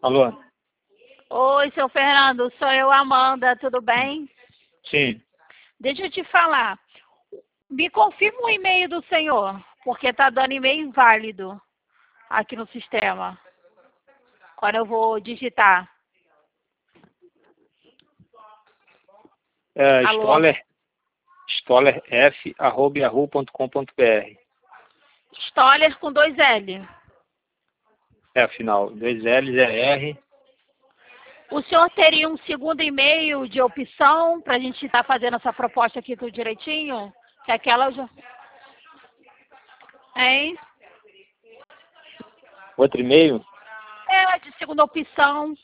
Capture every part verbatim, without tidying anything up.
Alô? Oi, seu Fernando, sou eu, Amanda, tudo bem? Sim. Deixa eu te falar. Me confirma o e-mail do senhor, porque tá dando e-mail inválido aqui no sistema. Quando eu vou digitar. É, Alô? Stoller, stollerf, arroba yahoo ponto com ponto br. Stoller com dois L. É, afinal, dois L's, é R. O senhor teria um segundo e-mail de opção para a gente estar fazendo essa proposta aqui tudo direitinho? Que aquela eu já... Hein? Outro e-mail? É, de segunda opção.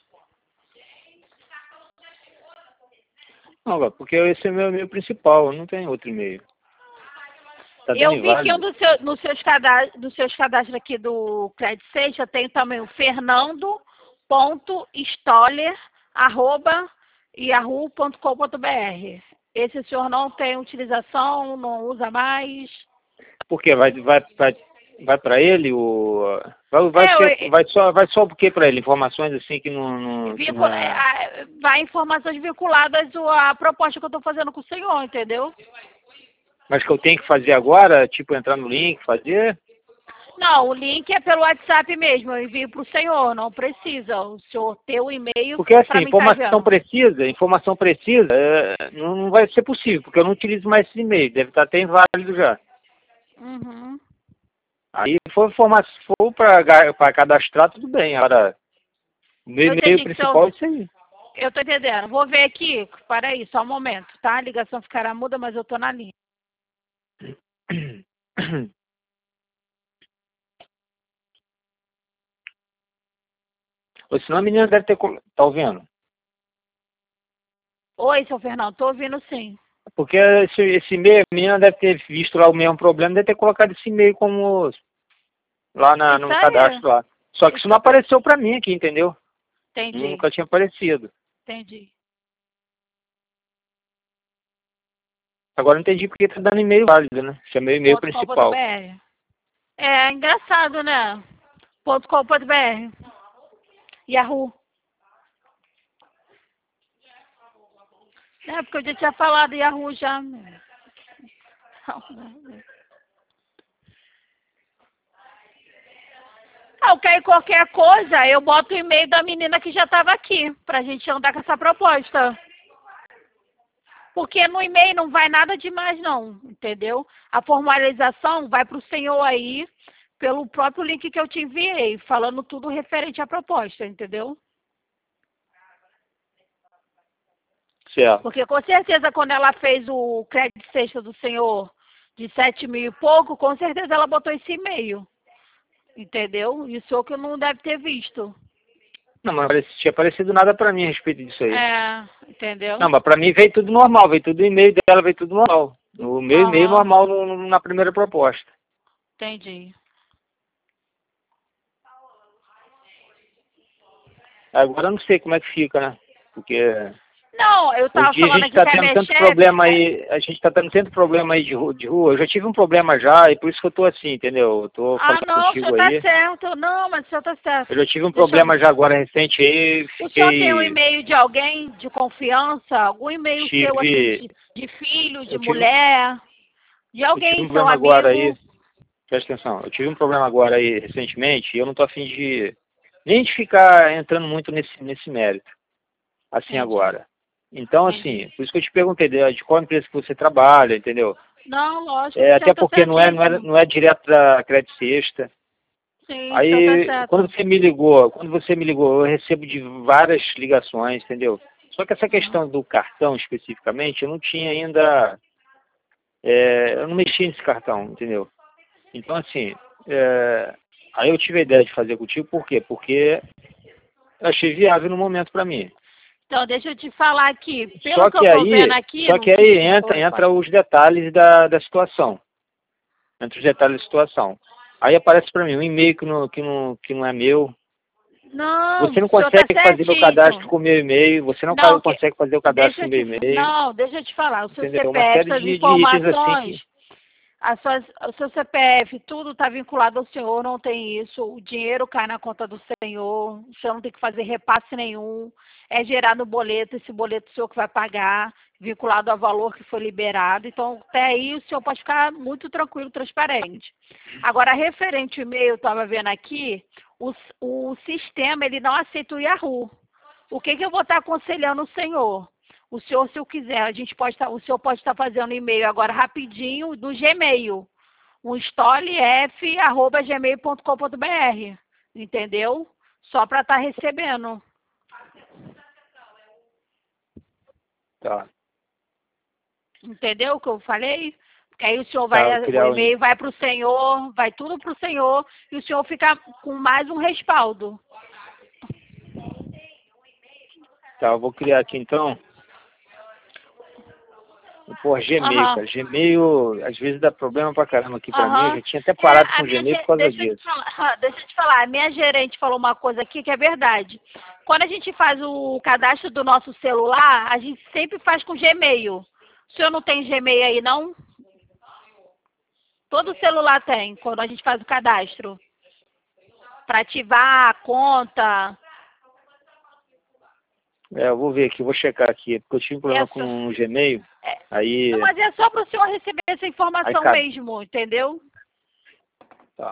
Não, porque esse é o meu e-mail principal, eu não tenho outro e-mail. Tá dando Eu vi que um inválido. dos seu, nos seus cadastros, dos seus cadastros aqui do Credit Seixas tem também o fernando.stoller, arroba, yahoo ponto com ponto br. Esse o senhor não tem utilização, não usa mais? Por quê? Vai, vai, vai, vai para ele o... Vai, vai, É, ser, eu- vai, só, vai só o que para ele? Informações assim que não, não, que não vincula- é... a- vai informações vinculadas à proposta que eu estou fazendo com o senhor, entendeu? Mas que eu tenho que fazer agora, tipo entrar no link, fazer... Não, o link é pelo WhatsApp mesmo, eu envio para o senhor, não precisa o senhor ter o e-mail Porque assim, para mim estar informação enviando. precisa, informação precisa, é, não não vai ser possível, porque eu não utilizo mais esse e-mail, deve estar até inválido já. Uhum. Aí se for, forma- se for para cadastrar, tudo bem. Agora, o meu Eu e-mail entendi que o senhor... principal é isso aí. Eu tô entendendo. Vou ver aqui. Para aí, só um momento, tá? A ligação ficará muda, mas eu tô na linha. Ou senão a menina deve ter... colo- Tá ouvindo? Oi, seu Fernando, tô ouvindo sim. Porque esse, esse e-mail, a menina deve ter visto lá o mesmo problema, deve ter colocado esse e-mail como lá na, Isso no aí. cadastro lá. Só que isso Isso não eu tô... apareceu para mim aqui, entendeu? Entendi, Nunca tinha aparecido. entendi. Agora eu entendi porque tá dando e-mail válido, né? Esse é meu e-mail Ponto com ponto principal. br. É engraçado, né? Ponto com ponto br. Yahoo. É, porque eu já tinha falado Yahoo já. Não, não. Ah, ok, qualquer coisa, eu boto o e-mail da menina que já estava aqui, pra gente andar com essa proposta. Porque no e-mail não vai nada demais não, entendeu? A formalização vai para o senhor aí, pelo próprio link que eu te enviei, falando tudo referente à proposta, entendeu? Certo. Porque com certeza quando ela fez o crédito sexta do senhor de sete mil e pouco, com certeza ela botou esse e-mail, entendeu? Isso é o que não deve ter visto. Não, mas não tinha aparecido nada para mim a respeito disso aí. É, entendeu? Não, mas para mim veio tudo normal, veio tudo e-mail dela, veio tudo normal. O meu e-mail Aham, normal no, no, na primeira proposta. entendi. Agora eu não sei como é que fica, né? Porque Não, eu hoje em tava dia a falando gente aqui está com a tendo minha tanto chefe. problema aí, a gente está tendo tanto problema aí de rua, de rua. Eu já tive um problema já, e por isso que eu tô assim, entendeu? Eu tô Ah, falando não, o senhor contigo tá aí. certo. Não, mas o senhor tá certo. Eu já tive um Deixa eu... problema já agora recente aí, O senhor tem um fiquei. e-mail de alguém de confiança? Algum e-mail seu, assim, Tive. de, de filho, de Eu tive, mulher? De eu tive um alguém, seu problema agora aí. amigo? Presta atenção, eu tive um problema agora aí recentemente e eu não tô afim de nem de ficar entrando muito nesse, nesse mérito, assim Entendi, agora. Então, entendi. assim, por isso que eu te perguntei de, de qual empresa que você trabalha, entendeu? Não, lógico, É, o até senhor tá porque não é, não é, certíssimo. não é direto da Crédito Sexta. Sim, o senhor tá Aí, certo. quando você me ligou, quando você me ligou, eu recebo de várias ligações, entendeu? Só que essa Uhum. questão do cartão especificamente, eu não tinha ainda, é, eu não mexi nesse cartão, entendeu? Então, assim, é, aí eu tive a ideia de fazer contigo, por quê? Porque eu achei viável no momento para mim. Então, deixa eu te falar aqui. Pelo Só que eu que tô vendo aí, aqui só no que aí sistema... entra, Oi, pode entra falar. os detalhes da, da situação. Entra os detalhes da situação. Aí aparece para mim um e-mail que não, que, não, que não é meu. Não, Você o não senhor tá consegue fazer meu cadastro certinho. com o meu e-mail, você não Não, que... consegue fazer o cadastro deixa com o eu meu te... e-mail, Não, deixa eu te falar. O seu entendeu? Uma C P F, série essas de, de itens assim informações... que... A sua, o seu C P F, tudo está vinculado ao senhor, não tem isso. O dinheiro cai na conta do senhor, o senhor não tem que fazer repasse nenhum. É gerado o boleto, esse boleto o senhor que vai pagar, vinculado ao valor que foi liberado. Então, até aí o senhor pode ficar muito tranquilo, transparente. Agora, referente ao e-mail, eu estava vendo aqui, o, o sistema ele não aceita o Yahoo. O que, que eu vou estar aconselhando o senhor? O senhor, se o quiser, a gente pode estar, o senhor pode estar fazendo e-mail agora rapidinho do Gmail, um stolef arroba gmail ponto com ponto br, entendeu? Só para estar recebendo. Tá. Entendeu o que eu falei? Porque aí o senhor vai, Tá, o e-mail vai para o senhor, vai tudo para o senhor e o senhor fica com mais um respaldo. Tá, eu vou criar aqui então. Pô, Gmail, Uhum. cara. Gmail, às vezes dá problema pra caramba aqui pra Uhum. mim. Eu já tinha até parado É, com a o minha Gmail ge- por causa deixa eu disso. te falar, deixa eu te falar, a minha gerente falou uma coisa aqui que é verdade. Quando a gente faz o cadastro do nosso celular, a gente sempre faz com Gmail. O senhor não tem Gmail aí, não? Todo celular tem, quando a gente faz o cadastro. Para ativar a conta. É, eu vou ver aqui, vou checar aqui, porque eu tive um problema É com só, o Gmail. é, Aí, não, mas é só para o senhor receber essa aí informação cara, mesmo, entendeu? tá.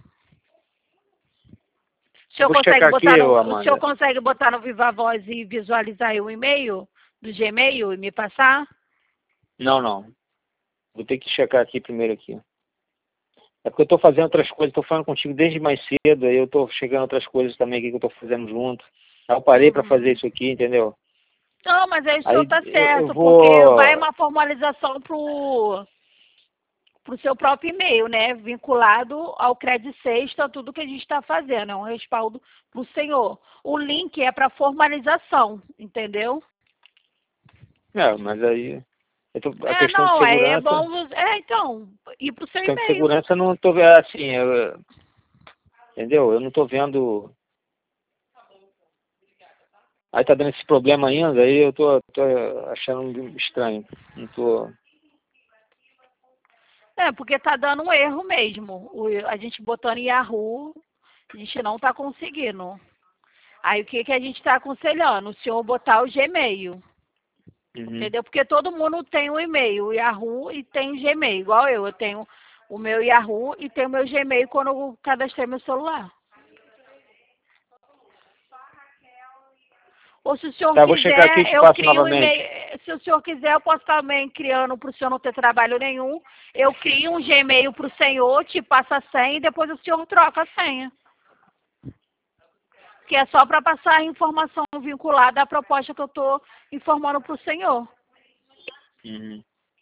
O senhor Vou consegue checar aqui, botar no, ô, o senhor Amanda. consegue botar no Viva Voz e visualizar aí o e-mail do Gmail e me passar? Não, não. Vou ter que checar aqui primeiro aqui. É porque eu tô fazendo outras coisas, tô falando contigo desde mais cedo, aí eu tô chegando a outras coisas também aqui que eu tô fazendo junto. Aí eu parei pra fazer Uhum. isso aqui, entendeu? Não, mas aí o senhor Aí está eu, eu certo, porque vai vou... uma formalização pro pro seu próprio e-mail, né? Vinculado ao Credit Sexta, tudo que a gente está fazendo, é um respaldo para o senhor. O link é para formalização, entendeu? É, mas aí... eu tô- a É, questão de não, aí é segurança... bom, é, então, ir para o seu questão de e-mail. segurança eu não tô vendo assim, eu- entendeu? Eu não tô vendo. Aí tá dando esse problema ainda, aí eu tô, tô achando estranho. Não tô. É, porque tá dando um erro mesmo. O, a gente botando em Yahoo, a gente não está conseguindo. Aí o que, que a gente está aconselhando? O senhor botar o Gmail. Uhum. Entendeu? Porque todo mundo tem um e-mail, o Yahoo e tem o Gmail, igual eu. Eu tenho o meu Yahoo e tenho o meu Gmail quando eu cadastrei meu celular. Ou se o senhor Tá, eu vou checar aqui e quiser, te eu passo crio um novamente. e-mail. Se o senhor quiser, eu posso também criando para o senhor não ter trabalho nenhum. Eu crio um Gmail para o senhor, te passo a senha e depois o senhor troca a senha. Que é só para passar a informação vinculada à proposta que eu estou informando para o senhor. Uhum.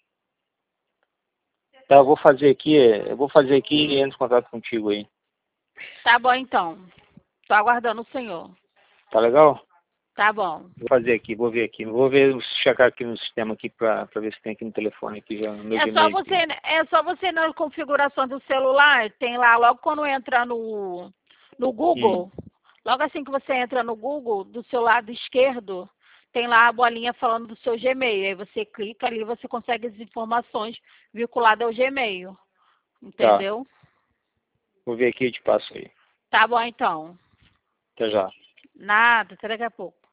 Tá, eu vou fazer aqui, eu vou fazer aqui e entro em contato contigo aí. Tá bom, então. Estou aguardando o senhor. Tá legal? Tá bom. Vou fazer aqui, vou ver aqui. Vou ver, checar aqui no sistema aqui pra, pra ver se tem aqui no telefone aqui já, no meu É só Gmail você, aqui. é só você na configuração do celular, tem lá, logo quando entra no, no Hum. Google, logo assim que você entra no Google, do seu lado esquerdo, tem lá a bolinha falando do seu Gmail. Aí você clica ali, você consegue as informações vinculadas ao Gmail. Tá, Entendeu? vou ver aqui e te passo aí. Tá bom então. Até já. Nada, até daqui a pouco.